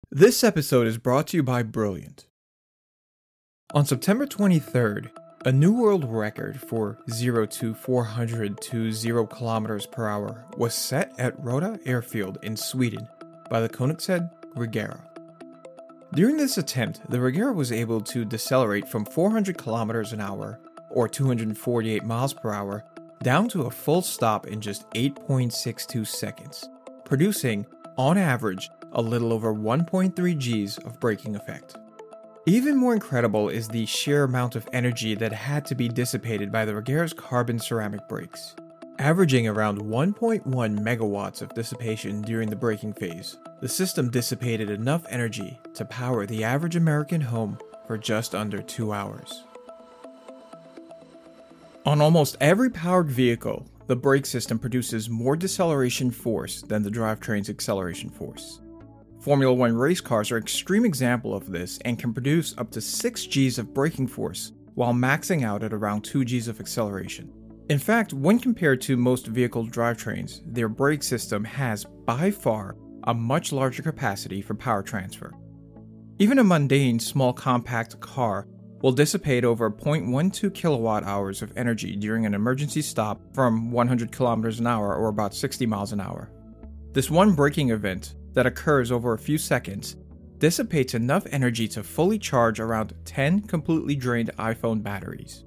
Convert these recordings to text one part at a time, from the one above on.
This episode is brought to you by Brilliant. On September 23rd, a new world record for 0 to 400 to 0 kilometers per hour was set at Roda Airfield in Sweden by the Koenigsegg Regera. During this attempt, the Regera was able to decelerate from 400 kilometers an hour, or 248 miles per hour, down to a full stop in just 8.62 seconds, producing, on average, a little over 1.3 Gs of braking effect. Even more incredible is the sheer amount of energy that had to be dissipated by the Regera's carbon ceramic brakes, averaging around 1.1 megawatts of dissipation during the braking phase. The system dissipated enough energy to power the average American home for just under 2 hours. On almost every powered vehicle, the brake system produces more deceleration force than the drivetrain's acceleration force. Formula One race cars are an extreme example of this and can produce up to 6 Gs of braking force while maxing out at around 2 Gs of acceleration. In fact, when compared to most vehicle drivetrains, their brake system has, by far, a much larger capacity for power transfer. Even a mundane, small compact car will dissipate over 0.12 kilowatt hours of energy during an emergency stop from 100 kilometers an hour or about 60 miles an hour. This one braking event that occurs over a few seconds dissipates enough energy to fully charge around 10 completely drained iPhone batteries.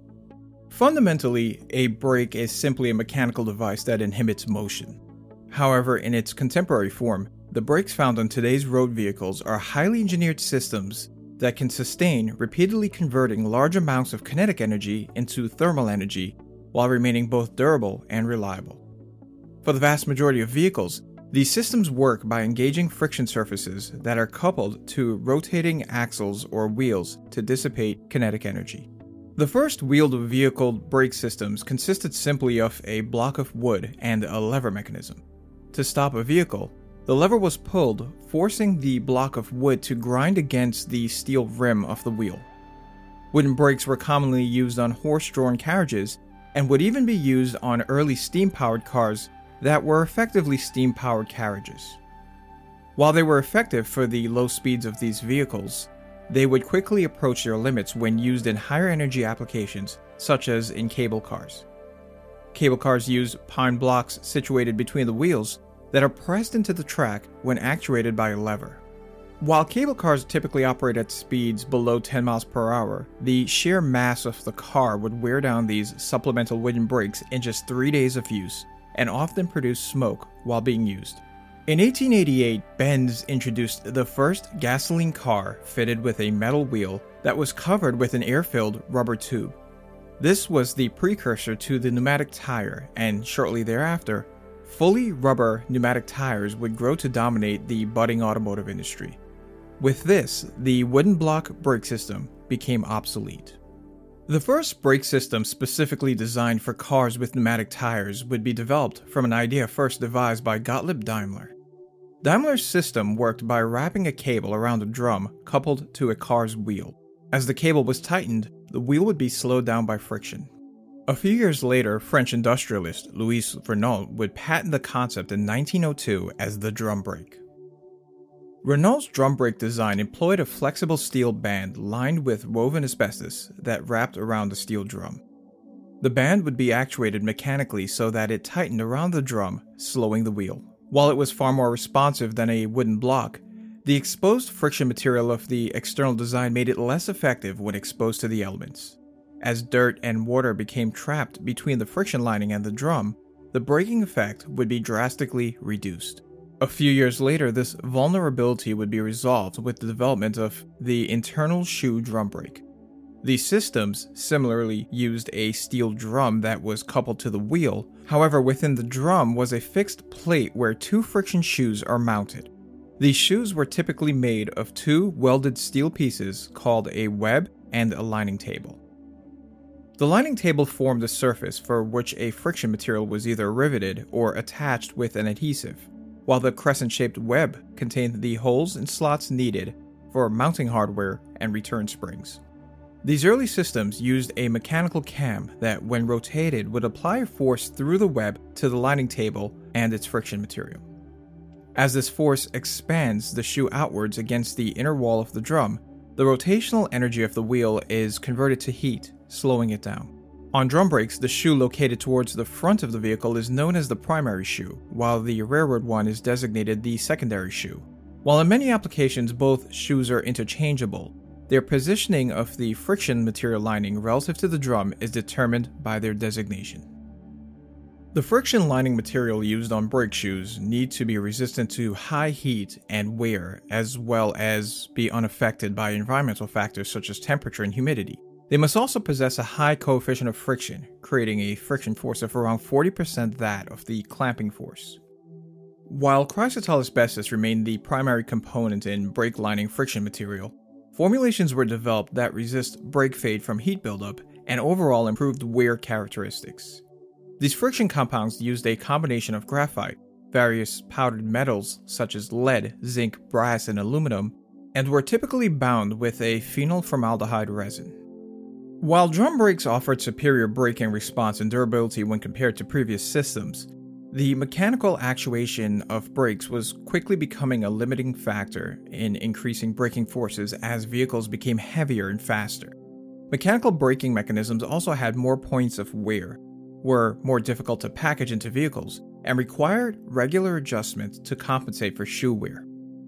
Fundamentally, a brake is simply a mechanical device that inhibits motion. However, in its contemporary form, the brakes found on today's road vehicles are highly engineered systems that can sustain, repeatedly converting large amounts of kinetic energy into thermal energy while remaining both durable and reliable. For the vast majority of vehicles, these systems work by engaging friction surfaces that are coupled to rotating axles or wheels to dissipate kinetic energy. The first wheeled vehicle brake systems consisted simply of a block of wood and a lever mechanism. To stop a vehicle, the lever was pulled, forcing the block of wood to grind against the steel rim of the wheel. Wooden brakes were commonly used on horse-drawn carriages and would even be used on early steam-powered cars that were effectively steam-powered carriages. While they were effective for the low speeds of these vehicles, they would quickly approach their limits when used in higher energy applications, such as in cable cars. Cable cars use pine blocks situated between the wheels that are pressed into the track when actuated by a lever. While cable cars typically operate at speeds below 10 miles per hour, the sheer mass of the car would wear down these supplemental wooden brakes in just 3 days of use, and often produce smoke while being used. In 1888, Benz introduced the first gasoline car fitted with a metal wheel that was covered with an air-filled rubber tube. This was the precursor to the pneumatic tire, and shortly thereafter, fully rubber pneumatic tires would grow to dominate the budding automotive industry. With this, the wooden block brake system became obsolete. The first brake system specifically designed for cars with pneumatic tires would be developed from an idea first devised by Gottlieb Daimler. Daimler's system worked by wrapping a cable around a drum coupled to a car's wheel. As the cable was tightened, the wheel would be slowed down by friction. A few years later, French industrialist Louis Renault would patent the concept in 1902 as the drum brake. Renault's drum brake design employed a flexible steel band lined with woven asbestos that wrapped around the steel drum. The band would be actuated mechanically so that it tightened around the drum, slowing the wheel. While it was far more responsive than a wooden block, the exposed friction material of the external design made it less effective when exposed to the elements. As dirt and water became trapped between the friction lining and the drum, the braking effect would be drastically reduced. A few years later, this vulnerability would be resolved with the development of the internal shoe drum brake. These systems similarly used a steel drum that was coupled to the wheel. However, within the drum was a fixed plate where 2 friction shoes are mounted. These shoes were typically made of 2 welded steel pieces called a web and a lining table. The lining table formed a surface for which a friction material was either riveted or attached with an adhesive, while the crescent-shaped web contained the holes and slots needed for mounting hardware and return springs. These early systems used a mechanical cam that, when rotated, would apply a force through the web to the lining table and its friction material. As this force expands the shoe outwards against the inner wall of the drum, the rotational energy of the wheel is converted to heat, slowing it down. On drum brakes, the shoe located towards the front of the vehicle is known as the primary shoe, while the rearward one is designated the secondary shoe. While in many applications both shoes are interchangeable, their positioning of the friction material lining relative to the drum is determined by their designation. The friction lining material used on brake shoes need to be resistant to high heat and wear, as well as be unaffected by environmental factors such as temperature and humidity. They must also possess a high coefficient of friction, creating a friction force of around 40% that of the clamping force. While chrysotile asbestos remained the primary component in brake lining friction material, formulations were developed that resist brake fade from heat buildup and overall improved wear characteristics. These friction compounds used a combination of graphite, various powdered metals such as lead, zinc, brass, and aluminum, and were typically bound with a phenyl formaldehyde resin. While drum brakes offered superior braking response and durability when compared to previous systems, the mechanical actuation of brakes was quickly becoming a limiting factor in increasing braking forces as vehicles became heavier and faster. Mechanical braking mechanisms also had more points of wear, were more difficult to package into vehicles, and required regular adjustments to compensate for shoe wear.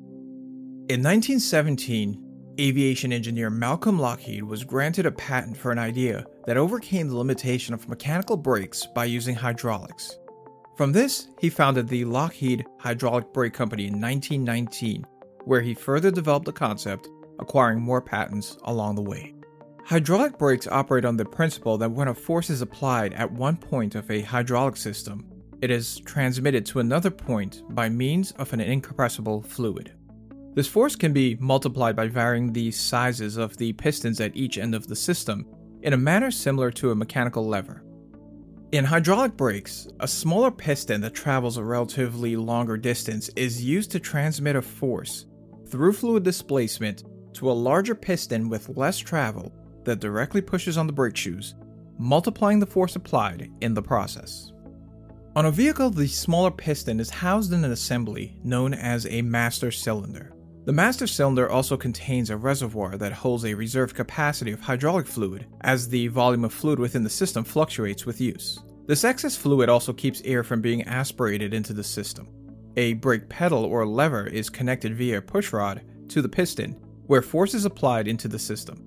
In 1917, aviation engineer Malcolm Lockheed was granted a patent for an idea that overcame the limitation of mechanical brakes by using hydraulics. From this, he founded the Lockheed Hydraulic Brake Company in 1919, where he further developed the concept, acquiring more patents along the way. Hydraulic brakes operate on the principle that when a force is applied at one point of a hydraulic system, it is transmitted to another point by means of an incompressible fluid. This force can be multiplied by varying the sizes of the pistons at each end of the system in a manner similar to a mechanical lever. In hydraulic brakes, a smaller piston that travels a relatively longer distance is used to transmit a force through fluid displacement to a larger piston with less travel that directly pushes on the brake shoes, multiplying the force applied in the process. On a vehicle, the smaller piston is housed in an assembly known as a master cylinder. The master cylinder also contains a reservoir that holds a reserve capacity of hydraulic fluid, as the volume of fluid within the system fluctuates with use. This excess fluid also keeps air from being aspirated into the system. A brake pedal or lever is connected via a pushrod to the piston, where force is applied into the system.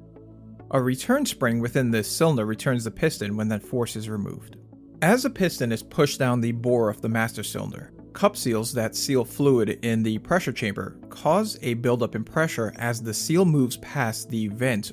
A return spring within this cylinder returns the piston when that force is removed. As the piston is pushed down the bore of the master cylinder, cup seals that seal fluid in the pressure chamber cause a buildup in pressure as the seal moves past the vent.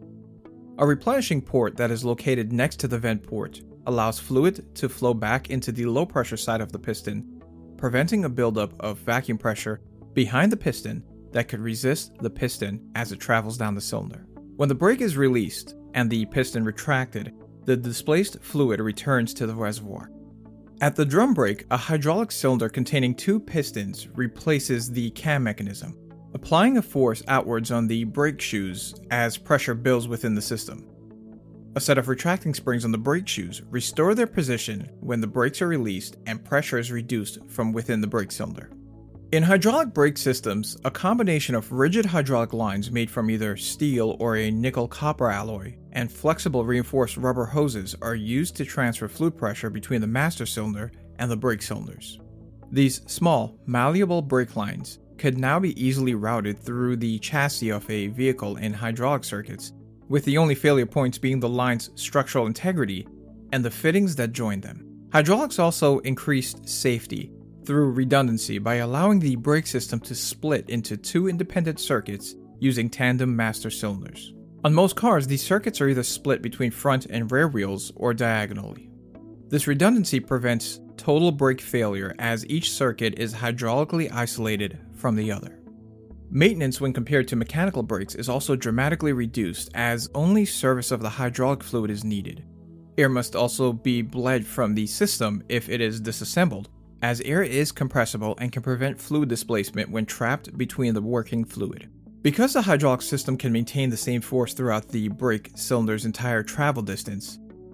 A replenishing port that is located next to the vent port allows fluid to flow back into the low pressure side of the piston, preventing a buildup of vacuum pressure behind the piston that could resist the piston as it travels down the cylinder. When the brake is released and the piston retracted, the displaced fluid returns to the reservoir. At the drum brake, a hydraulic cylinder containing two pistons replaces the cam mechanism, applying a force outwards on the brake shoes as pressure builds within the system. A set of retracting springs on the brake shoes restore their position when the brakes are released and pressure is reduced from within the brake cylinder. In hydraulic brake systems, a combination of rigid hydraulic lines made from either steel or a nickel-copper alloy and flexible reinforced rubber hoses are used to transfer fluid pressure between the master cylinder and the brake cylinders. These small, malleable brake lines could now be easily routed through the chassis of a vehicle in hydraulic circuits, with the only failure points being the line's structural integrity and the fittings that join them. Hydraulics also increased safety through redundancy by allowing the brake system to split into two independent circuits using tandem master cylinders. On most cars, these circuits are either split between front and rear wheels or diagonally. This redundancy prevents total brake failure as each circuit is hydraulically isolated from the other. Maintenance when compared to mechanical brakes is also dramatically reduced as only service of the hydraulic fluid is needed. Air must also be bled from the system if it is disassembled, as air is compressible and can prevent fluid displacement when trapped between the working fluid. Because the hydraulic system can maintain the same force throughout the brake cylinder's entire travel distance,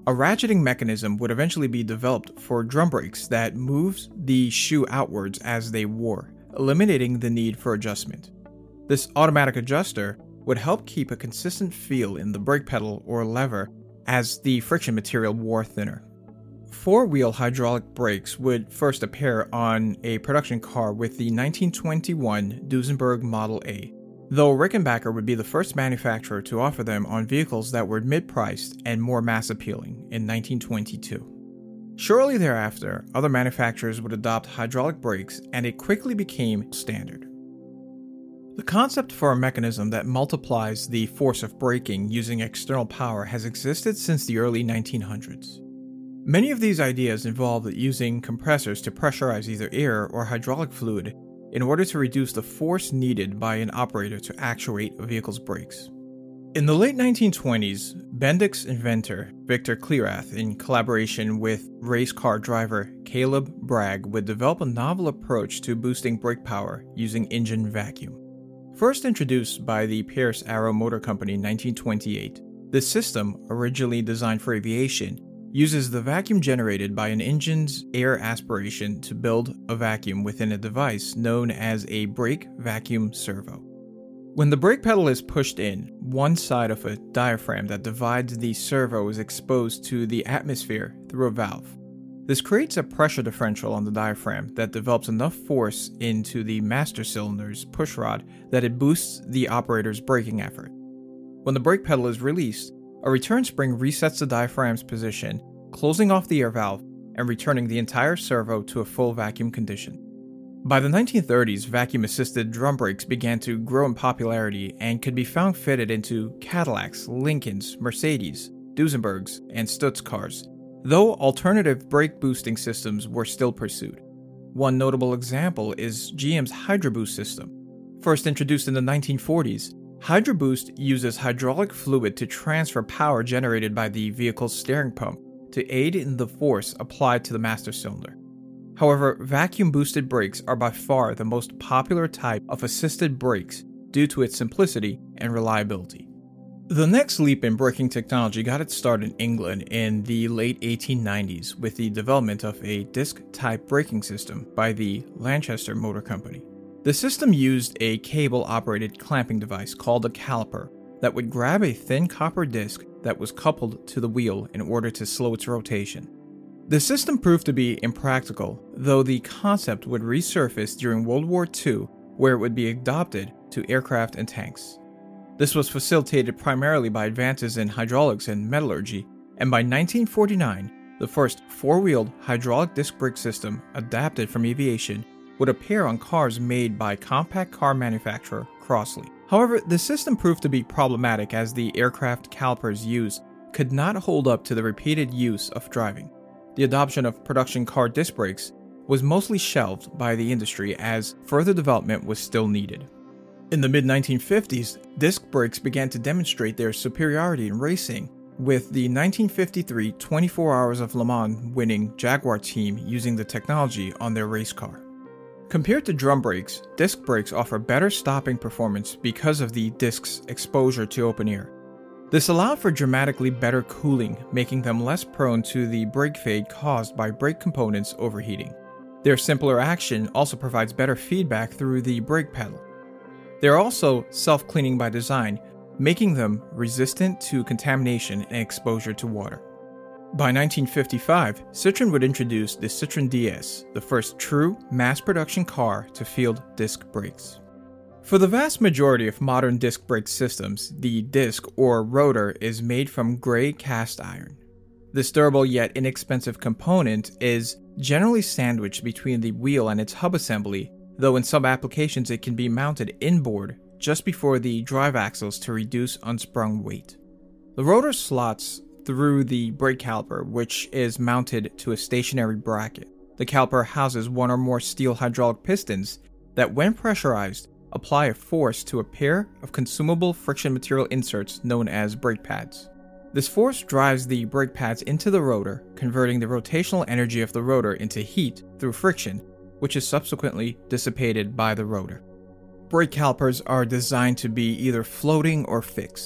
A ratcheting mechanism would eventually be developed for drum brakes that moves the shoe outwards as they wore, eliminating the need for adjustment. This automatic adjuster would help keep a consistent feel in the brake pedal or lever as the friction material wore thinner. Four-wheel hydraulic brakes would first appear on a production car with the 1921 Duesenberg Model A, though Rickenbacker would be the first manufacturer to offer them on vehicles that were mid-priced and more mass-appealing in 1922. Shortly thereafter, other manufacturers would adopt hydraulic brakes, and it quickly became standard. The concept for a mechanism that multiplies the force of braking using external power has existed since the early 1900s. Many of these ideas involve using compressors to pressurize either air or hydraulic fluid in order to reduce the force needed by an operator to actuate a vehicle's brakes. In the late 1920s, Bendix inventor Victor Clearath, in collaboration with race car driver Caleb Bragg, would develop a novel approach to boosting brake power using engine vacuum. First introduced by the Pierce Arrow Motor Company in 1928, this system, originally designed for aviation, uses the vacuum generated by an engine's air aspiration to build a vacuum within a device known as a brake vacuum servo. When the brake pedal is pushed in, one side of a diaphragm that divides the servo is exposed to the atmosphere through a valve. This creates a pressure differential on the diaphragm that develops enough force into the master cylinder's pushrod that it boosts the operator's braking effort. When the brake pedal is released, a return spring resets the diaphragm's position, closing off the air valve and returning the entire servo to a full vacuum condition. By the 1930s, vacuum-assisted drum brakes began to grow in popularity and could be found fitted into Cadillacs, Lincolns, Mercedes, Duesenbergs, and Stutz cars, though alternative brake boosting systems were still pursued. One notable example is GM's HydroBoost system. First introduced in the 1940s, HydroBoost uses hydraulic fluid to transfer power generated by the vehicle's steering pump to aid in the force applied to the master cylinder. However, vacuum-boosted brakes are by far the most popular type of assisted brakes due to its simplicity and reliability. The next leap in braking technology got its start in England in the late 1890s with the development of a disc-type braking system by the Lanchester Motor Company. The system used a cable-operated clamping device called a caliper that would grab a thin copper disc that was coupled to the wheel in order to slow its rotation. The system proved to be impractical, though the concept would resurface during World War II, where it would be adopted to aircraft and tanks. This was facilitated primarily by advances in hydraulics and metallurgy, and by 1949, the first four-wheeled hydraulic disc brake system adapted from aviation would appear on cars made by compact car manufacturer Crossley. However, the system proved to be problematic as the aircraft calipers used could not hold up to the repeated use of driving. The adoption of production car disc brakes was mostly shelved by the industry as further development was still needed. In the mid-1950s, disc brakes began to demonstrate their superiority in racing, with the 1953 24 Hours of Le Mans winning Jaguar team using the technology on their race car. Compared to drum brakes, disc brakes offer better stopping performance because of the disc's exposure to open air. This allowed for dramatically better cooling, making them less prone to the brake fade caused by brake components overheating. Their simpler action also provides better feedback through the brake pedal. They are also self-cleaning by design, making them resistant to contamination and exposure to water. By 1955, Citroën would introduce the Citroën DS, the first true mass-production car to field disc brakes. For the vast majority of modern disc brake systems, the disc or rotor is made from gray cast iron. This durable yet inexpensive component is generally sandwiched between the wheel and its hub assembly, though in some applications it can be mounted inboard just before the drive axles to reduce unsprung weight. The rotor slots through the brake caliper, which is mounted to a stationary bracket. The caliper houses one or more steel hydraulic pistons that, when pressurized, apply a force to a pair of consumable friction material inserts known as brake pads. This force drives the brake pads into the rotor, converting the rotational energy of the rotor into heat through friction, which is subsequently dissipated by the rotor. Brake calipers are designed to be either floating or fixed.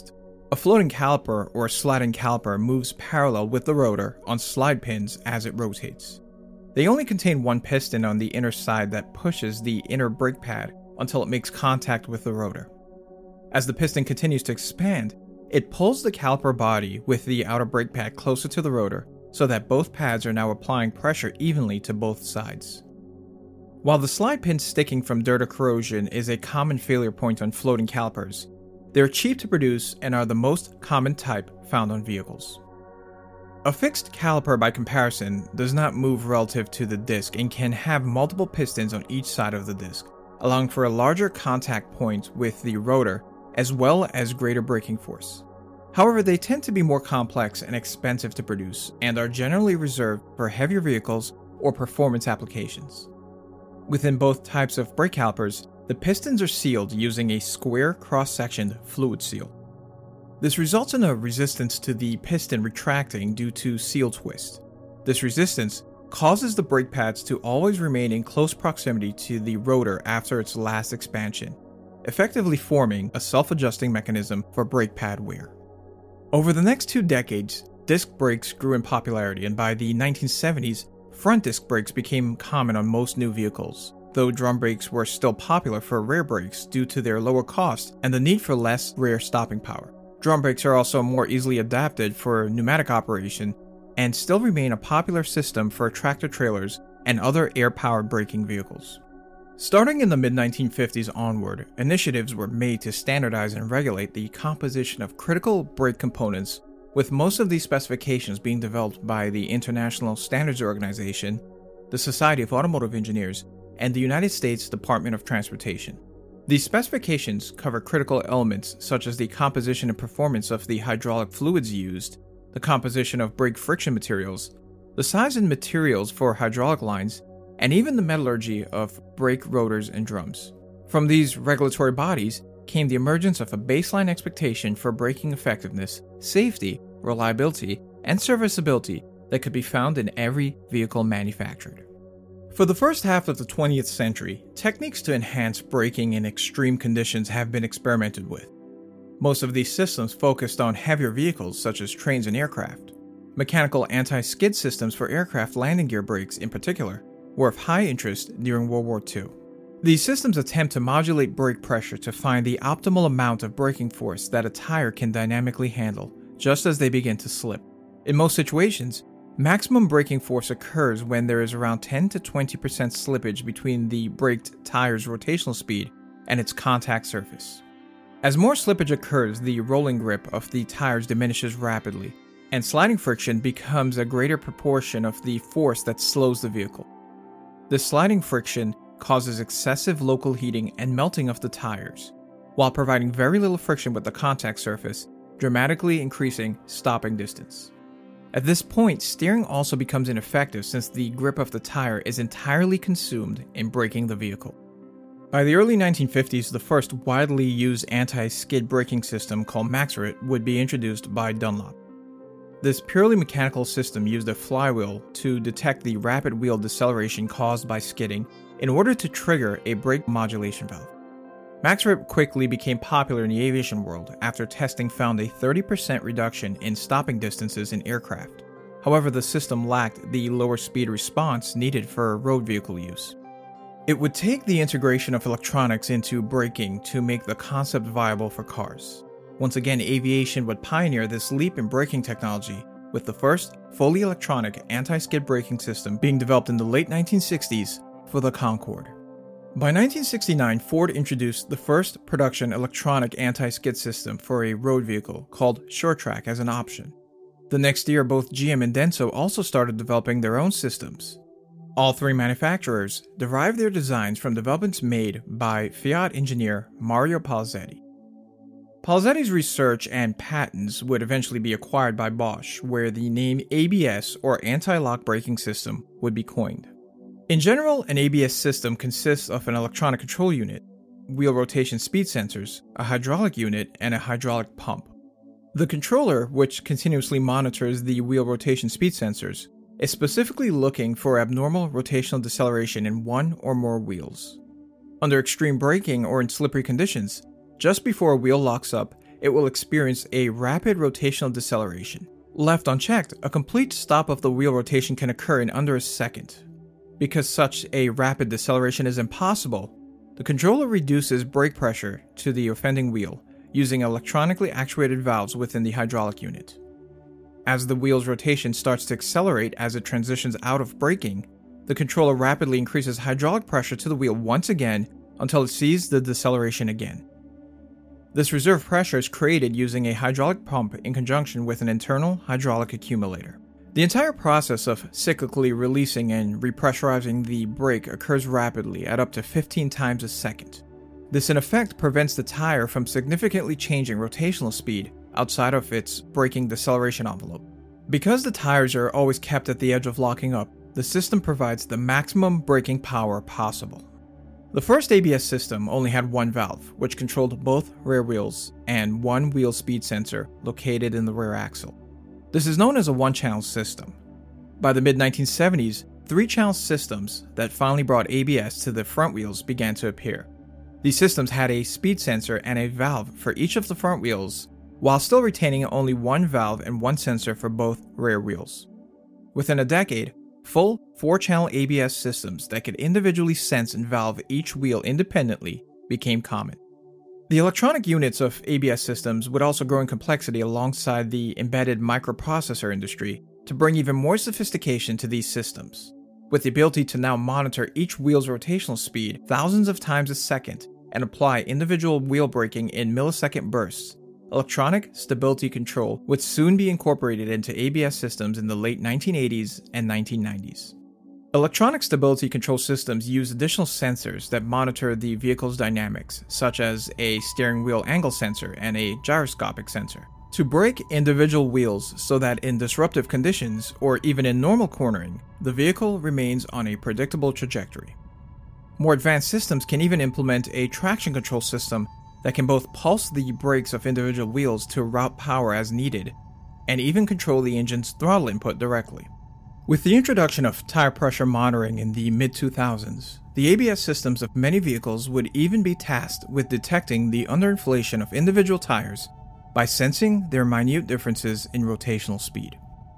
A floating caliper or sliding caliper moves parallel with the rotor on slide pins as it rotates. They only contain one piston on the inner side that pushes the inner brake pad until it makes contact with the rotor. As the piston continues to expand, it pulls the caliper body with the outer brake pad closer to the rotor so that both pads are now applying pressure evenly to both sides. While the slide pin sticking from dirt or corrosion is a common failure point on floating calipers, they are cheap to produce and are the most common type found on vehicles. A fixed caliper, by comparison, does not move relative to the disc and can have multiple pistons on each side of the disc, allowing for a larger contact point with the rotor as well as greater braking force. However, they tend to be more complex and expensive to produce and are generally reserved for heavier vehicles or performance applications. Within both types of brake calipers, the pistons are sealed using a square cross-sectioned fluid seal. This results in a resistance to the piston retracting due to seal twist. This resistance causes the brake pads to always remain in close proximity to the rotor after its last expansion, effectively forming a self-adjusting mechanism for brake pad wear. Over the next 2 decades, disc brakes grew in popularity, and by the 1970s, front disc brakes became common on most new vehicles, though drum brakes were still popular for rear brakes due to their lower cost and the need for less rear stopping power. Drum brakes are also more easily adapted for pneumatic operation and still remain a popular system for tractor-trailers and other air-powered braking vehicles. Starting in the mid-1950s onward, initiatives were made to standardize and regulate the composition of critical brake components, with most of these specifications being developed by the International Standards Organization, the Society of Automotive Engineers, and the United States Department of Transportation. These specifications cover critical elements such as the composition and performance of the hydraulic fluids used, the composition of brake friction materials, the size and materials for hydraulic lines, and even the metallurgy of brake rotors and drums. From these regulatory bodies came the emergence of a baseline expectation for braking effectiveness, safety, reliability, and serviceability that could be found in every vehicle manufactured. For the first half of the 20th century, techniques to enhance braking in extreme conditions have been experimented with. Most of these systems focused on heavier vehicles such as trains and aircraft. Mechanical anti-skid systems for aircraft landing gear brakes in particular were of high interest during World War II. These systems attempt to modulate brake pressure to find the optimal amount of braking force that a tire can dynamically handle, just as they begin to slip. In most situations, maximum braking force occurs when there is around 10 to 20% slippage between the braked tire's rotational speed and its contact surface. As more slippage occurs, the rolling grip of the tires diminishes rapidly, and sliding friction becomes a greater proportion of the force that slows the vehicle. This sliding friction causes excessive local heating and melting of the tires, while providing very little friction with the contact surface, dramatically increasing stopping distance. At this point, steering also becomes ineffective since the grip of the tire is entirely consumed in braking the vehicle. By the early 1950s, the first widely used anti-skid braking system called Maxarit would be introduced by Dunlop. This purely mechanical system used a flywheel to detect the rapid wheel deceleration caused by skidding in order to trigger a brake modulation valve. Maxarit quickly became popular in the aviation world after testing found a 30% reduction in stopping distances in aircraft. However, the system lacked the lower speed response needed for road vehicle use. It would take the integration of electronics into braking to make the concept viable for cars. Once again, aviation would pioneer this leap in braking technology, with the first fully electronic anti-skid braking system being developed in the late 1960s for the Concorde. By 1969, Ford introduced the first production electronic anti-skid system for a road vehicle called SureTrack as an option. The next year, both GM and Denso also started developing their own systems. All three manufacturers derived their designs from developments made by Fiat engineer Mario Palazetti. Palazetti's research and patents would eventually be acquired by Bosch, where the name ABS, or anti-lock braking system, would be coined. In general, an ABS system consists of an electronic control unit, wheel rotation speed sensors, a hydraulic unit, and a hydraulic pump. The controller, which continuously monitors the wheel rotation speed sensors, is specifically looking for abnormal rotational deceleration in one or more wheels. Under extreme braking or in slippery conditions, just before a wheel locks up, it will experience a rapid rotational deceleration. Left unchecked, a complete stop of the wheel rotation can occur in under a second. Because such a rapid deceleration is impossible, the controller reduces brake pressure to the offending wheel using electronically actuated valves within the hydraulic unit. As the wheel's rotation starts to accelerate as it transitions out of braking, the controller rapidly increases hydraulic pressure to the wheel once again until it sees the deceleration again. This reserve pressure is created using a hydraulic pump in conjunction with an internal hydraulic accumulator. The entire process of cyclically releasing and repressurizing the brake occurs rapidly at up to 15 times a second. This in effect prevents the tire from significantly changing rotational speed outside of its braking deceleration envelope. Because the tires are always kept at the edge of locking up, the system provides the maximum braking power possible. The first ABS system only had one valve, which controlled both rear wheels, and one wheel speed sensor located in the rear axle. This is known as a one-channel system. By the mid-1970s, three-channel systems that finally brought ABS to the front wheels began to appear. These systems had a speed sensor and a valve for each of the front wheels, while still retaining only one valve and one sensor for both rear wheels. Within a decade, full 4-channel ABS systems that could individually sense and valve each wheel independently became common. The electronic units of ABS systems would also grow in complexity alongside the embedded microprocessor industry to bring even more sophistication to these systems. With the ability to now monitor each wheel's rotational speed thousands of times a second and apply individual wheel braking in millisecond bursts, electronic stability control would soon be incorporated into ABS systems in the late 1980s and 1990s. Electronic stability control systems use additional sensors that monitor the vehicle's dynamics, such as a steering wheel angle sensor and a gyroscopic sensor, to brake individual wheels so that in disruptive conditions, or even in normal cornering, the vehicle remains on a predictable trajectory. More advanced systems can even implement a traction control system that can both pulse the brakes of individual wheels to route power as needed, and even control the engine's throttle input directly. With the introduction of tire pressure monitoring in the mid-2000s, the ABS systems of many vehicles would even be tasked with detecting the underinflation of individual tires by sensing their minute differences in rotational speed.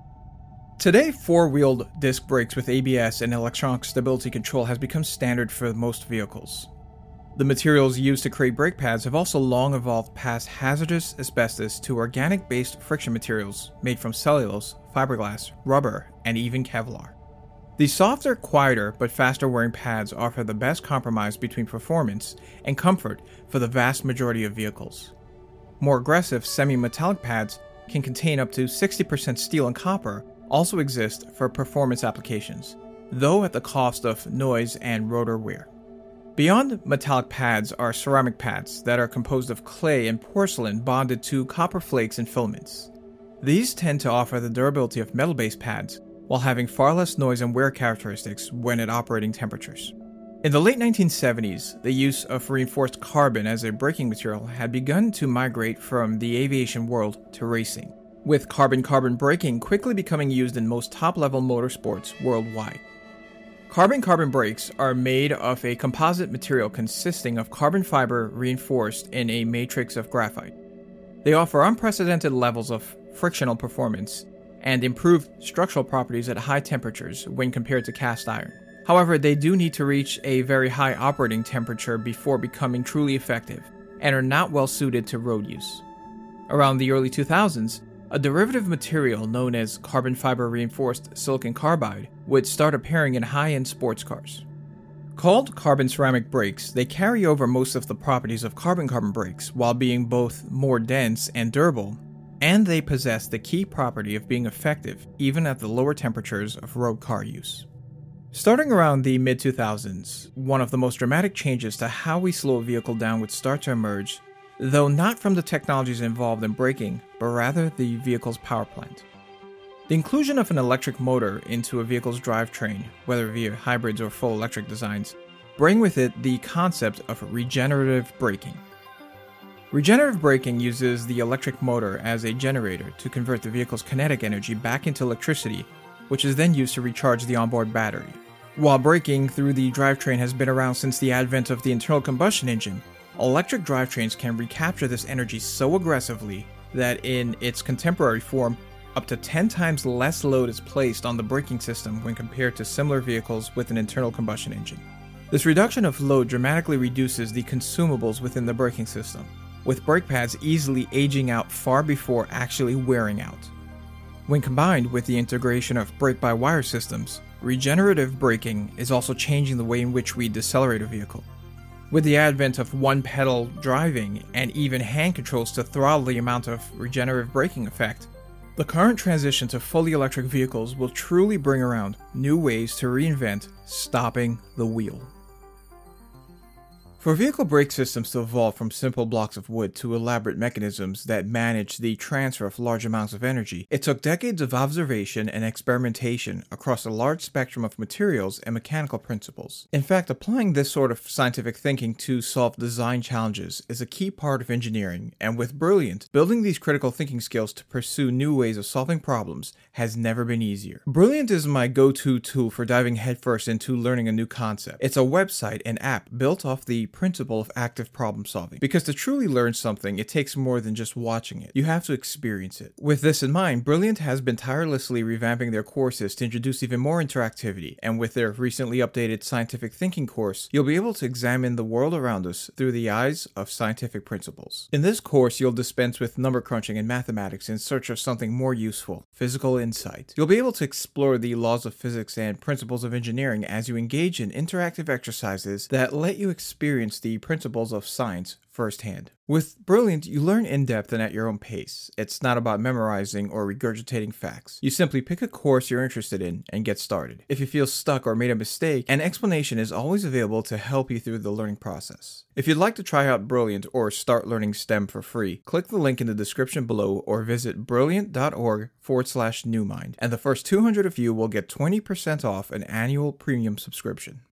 Today, four-wheeled disc brakes with ABS and electronic stability control has become standard for most vehicles. The materials used to create brake pads have also long evolved past hazardous asbestos to organic-based friction materials made from cellulose, fiberglass, rubber, and even Kevlar. These softer, quieter, but faster-wearing pads offer the best compromise between performance and comfort for the vast majority of vehicles. More aggressive semi-metallic pads can contain up to 60% steel and copper also exist for performance applications, though at the cost of noise and rotor wear. Beyond metallic pads are ceramic pads that are composed of clay and porcelain bonded to copper flakes and filaments. These tend to offer the durability of metal-based pads while having far less noise and wear characteristics when at operating temperatures. In the late 1970s, the use of reinforced carbon as a braking material had begun to migrate from the aviation world to racing, with carbon-carbon braking quickly becoming used in most top-level motorsports worldwide. Carbon-carbon brakes are made of a composite material consisting of carbon fiber reinforced in a matrix of graphite. They offer unprecedented levels of frictional performance and improved structural properties at high temperatures when compared to cast iron. However, they do need to reach a very high operating temperature before becoming truly effective, and are not well suited to road use. Around the early 2000s, a derivative material known as carbon fiber reinforced silicon carbide would start appearing in high-end sports cars. Called carbon ceramic brakes, they carry over most of the properties of carbon-carbon brakes while being both more dense and durable, and they possess the key property of being effective even at the lower temperatures of road car use. Starting around the mid-2000s, one of the most dramatic changes to how we slow a vehicle down would start to emerge, though not from the technologies involved in braking, but rather the vehicle's power plant. The inclusion of an electric motor into a vehicle's drivetrain, whether via hybrids or full electric designs, bring with it the concept of regenerative braking. Regenerative braking uses the electric motor as a generator to convert the vehicle's kinetic energy back into electricity, which is then used to recharge the onboard battery. While braking through the drivetrain has been around since the advent of the internal combustion engine, electric drivetrains can recapture this energy so aggressively that in its contemporary form, up to 10 times less load is placed on the braking system when compared to similar vehicles with an internal combustion engine. This reduction of load dramatically reduces the consumables within the braking system, with brake pads easily aging out far before actually wearing out. When combined with the integration of brake-by-wire systems, regenerative braking is also changing the way in which we decelerate a vehicle. With the advent of one-pedal driving and even hand controls to throttle the amount of regenerative braking effect, the current transition to fully electric vehicles will truly bring around new ways to reinvent stopping the wheel. For vehicle brake systems to evolve from simple blocks of wood to elaborate mechanisms that manage the transfer of large amounts of energy, it took decades of observation and experimentation across a large spectrum of materials and mechanical principles. In fact, applying this sort of scientific thinking to solve design challenges is a key part of engineering, and with Brilliant, building these critical thinking skills to pursue new ways of solving problems has never been easier. Brilliant is my go-to tool for diving headfirst into learning a new concept. It's a website and app built off the principle of active problem solving. Because to truly learn something, it takes more than just watching it. You have to experience it. With this in mind, Brilliant has been tirelessly revamping their courses to introduce even more interactivity, and with their recently updated scientific thinking course, you'll be able to examine the world around us through the eyes of scientific principles. In this course, you'll dispense with number crunching and mathematics in search of something more useful, physical insight. You'll be able to explore the laws of physics and principles of engineering as you engage in interactive exercises that let you experience the principles of science firsthand. With Brilliant, you learn in depth and at your own pace. It's not about memorizing or regurgitating facts. You simply pick a course you're interested in and get started. If you feel stuck or made a mistake, an explanation is always available to help you through the learning process. If you'd like to try out Brilliant or start learning STEM for free, click the link in the description below or visit brilliant.org/newmind, and the first 200 of you will get 20% off an annual premium subscription.